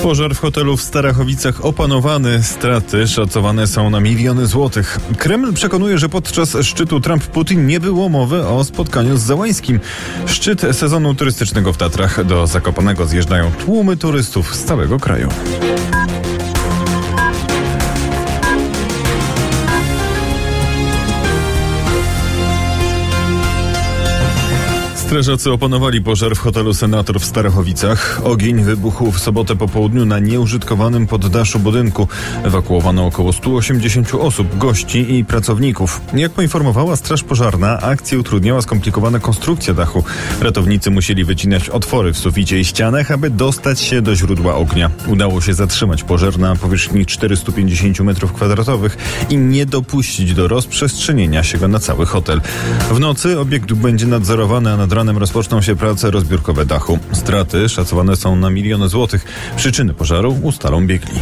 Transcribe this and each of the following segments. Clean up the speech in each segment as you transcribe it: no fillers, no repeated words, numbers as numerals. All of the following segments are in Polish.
Pożar w hotelu w Starachowicach opanowany. Straty szacowane są na miliony złotych. Kreml przekonuje, że podczas szczytu Trump-Putin nie było mowy o spotkaniu z Zełańskim. Szczyt sezonu turystycznego w Tatrach. Do Zakopanego zjeżdżają tłumy turystów z całego kraju. Strażacy opanowali pożar w hotelu Senator w Starachowicach. Ogień wybuchł w sobotę po południu na nieużytkowanym poddaszu budynku. Ewakuowano około 180 osób, gości i pracowników. Jak poinformowała Straż Pożarna, akcję utrudniała skomplikowana konstrukcja dachu. Ratownicy musieli wycinać otwory w suficie i ścianach, aby dostać się do źródła ognia. Udało się zatrzymać pożar na powierzchni 450 m2 i nie dopuścić do rozprzestrzenienia się go na cały hotel. W nocy obiekt będzie nadzorowany, a nad ranem rozpoczną się prace rozbiórkowe dachu. Straty szacowane są na miliony złotych. Przyczyny pożaru ustalą biegli.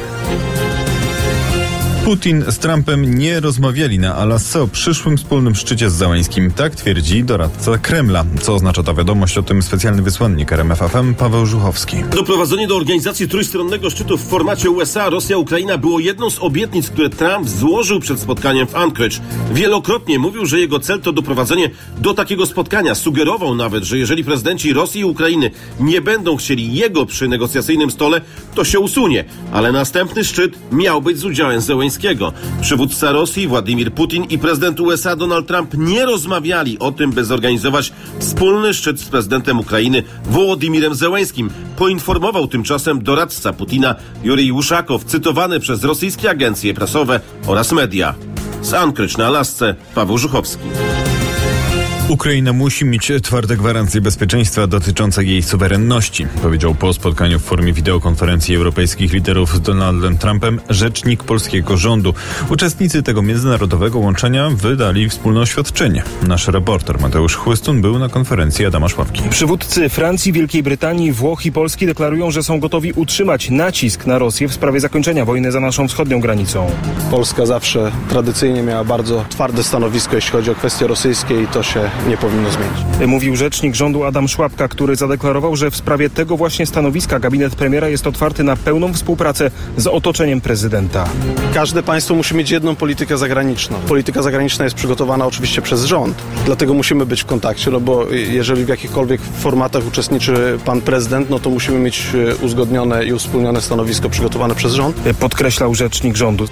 Putin z Trumpem nie rozmawiali na Alasce o przyszłym wspólnym szczycie z Zełańskim. Tak twierdzi doradca Kremla. Co oznacza ta wiadomość, o tym specjalny wysłannik RMFFM Paweł Żuchowski. Doprowadzenie do organizacji trójstronnego szczytu w formacie USA, Rosja, Ukraina było jedną z obietnic, które Trump złożył przed spotkaniem w Anchorage. Wielokrotnie mówił, że jego cel to doprowadzenie do takiego spotkania. Sugerował nawet, że jeżeli prezydenci Rosji i Ukrainy nie będą chcieli jego przy negocjacyjnym stole, to się usunie. Ale następny szczyt miał być z udziałem Zełańskiego. Przywódca Rosji Władimir Putin i prezydent USA Donald Trump nie rozmawiali o tym, by zorganizować wspólny szczyt z prezydentem Ukrainy Wołodymirem Zełańskim. Poinformował tymczasem doradca Putina Jurij Uszakow, cytowany przez rosyjskie agencje prasowe oraz media. Z Anchorage na Alasce Paweł Żuchowski. Ukraina musi mieć twarde gwarancje bezpieczeństwa dotyczące jej suwerenności, powiedział po spotkaniu w formie wideokonferencji europejskich liderów z Donaldem Trumpem rzecznik polskiego rządu. Uczestnicy tego międzynarodowego łączenia wydali wspólne oświadczenie. Nasz reporter Mateusz Chłystun był na konferencji Adama Szłapki. Przywódcy Francji, Wielkiej Brytanii, Włoch i Polski deklarują, że są gotowi utrzymać nacisk na Rosję w sprawie zakończenia wojny za naszą wschodnią granicą. Polska zawsze tradycyjnie miała bardzo twarde stanowisko, jeśli chodzi o kwestie rosyjskie i to się nie powinno zmienić. Mówił rzecznik rządu Adam Szłapka, który zadeklarował, że w sprawie tego właśnie stanowiska gabinet premiera jest otwarty na pełną współpracę z otoczeniem prezydenta. Każde państwo musi mieć jedną politykę zagraniczną. Polityka zagraniczna jest przygotowana oczywiście przez rząd, dlatego musimy być w kontakcie, no bo jeżeli w jakichkolwiek formatach uczestniczy pan prezydent, no to musimy mieć uzgodnione i uwspólnione stanowisko przygotowane przez rząd. Podkreślał rzecznik rządu.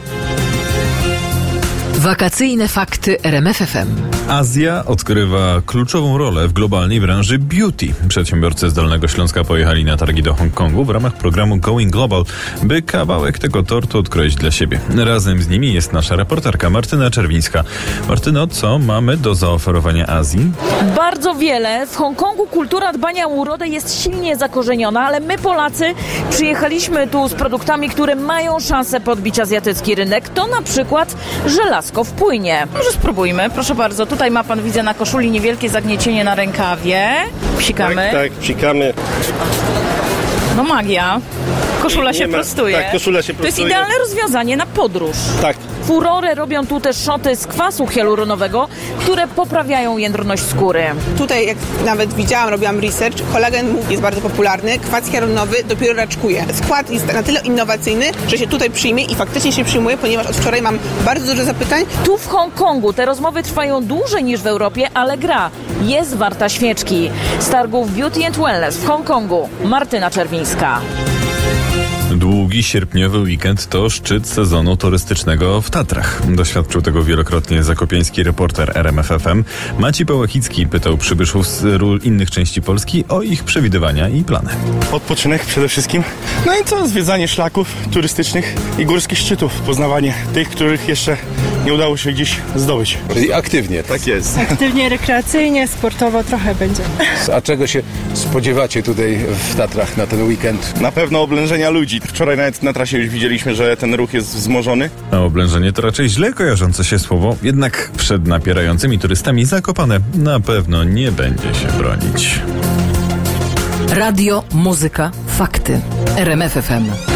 Wakacyjne fakty RMFFM. Azja odgrywa kluczową rolę w globalnej branży beauty. Przedsiębiorcy z Dolnego Śląska pojechali na targi do Hongkongu w ramach programu Going Global, by kawałek tego tortu odkroić dla siebie. Razem z nimi jest nasza reporterka Martyna Czerwińska. Martyno, co mamy do zaoferowania Azji? Bardzo wiele. W Hongkongu kultura dbania o urodę jest silnie zakorzeniona, ale my Polacy przyjechaliśmy tu z produktami, które mają szansę podbić azjatycki rynek. To na przykład żelazko w płynie. Może spróbujmy, proszę bardzo. Tutaj ma pan, widzę, na koszuli niewielkie zagniecienie na rękawie. Psikamy. Tak, psikamy. No magia. Koszula się prostuje. Tak, koszula się prostuje. To jest idealne rozwiązanie na podróż. Tak. Furorę robią tu też szoty z kwasu hialuronowego, które poprawiają jędrność skóry. Tutaj, jak nawet widziałam, robiłam research, kolagen jest bardzo popularny, kwas hialuronowy dopiero raczkuje. Skład jest na tyle innowacyjny, że się tutaj przyjmie i faktycznie się przyjmuje, ponieważ od wczoraj mam bardzo dużo zapytań. Tu w Hongkongu te rozmowy trwają dłużej niż w Europie, ale gra jest warta świeczki. Z targów Beauty and Wellness w Hongkongu Martyna Czerwińska. Długi sierpniowy weekend to szczyt sezonu turystycznego w Tatrach. Doświadczył tego wielokrotnie zakopiański reporter RMFFM. Maciej Pałachicki pytał przybyszów z innych części Polski o ich przewidywania i plany. Odpoczynek przede wszystkim. No i co? Zwiedzanie szlaków turystycznych i górskich szczytów. Poznawanie tych, których jeszcze nie udało się gdzieś zdobyć. Czyli aktywnie, tak jest. Aktywnie, rekreacyjnie, sportowo trochę będzie. A czego się spodziewacie tutaj w Tatrach na ten weekend? Na pewno oblężenia ludzi. Wczoraj nawet na trasie już widzieliśmy, że ten ruch jest wzmożony. A oblężenie to raczej źle kojarzące się słowo, jednak przed napierającymi turystami Zakopane na pewno nie będzie się bronić. Radio, muzyka, fakty. RMFFM.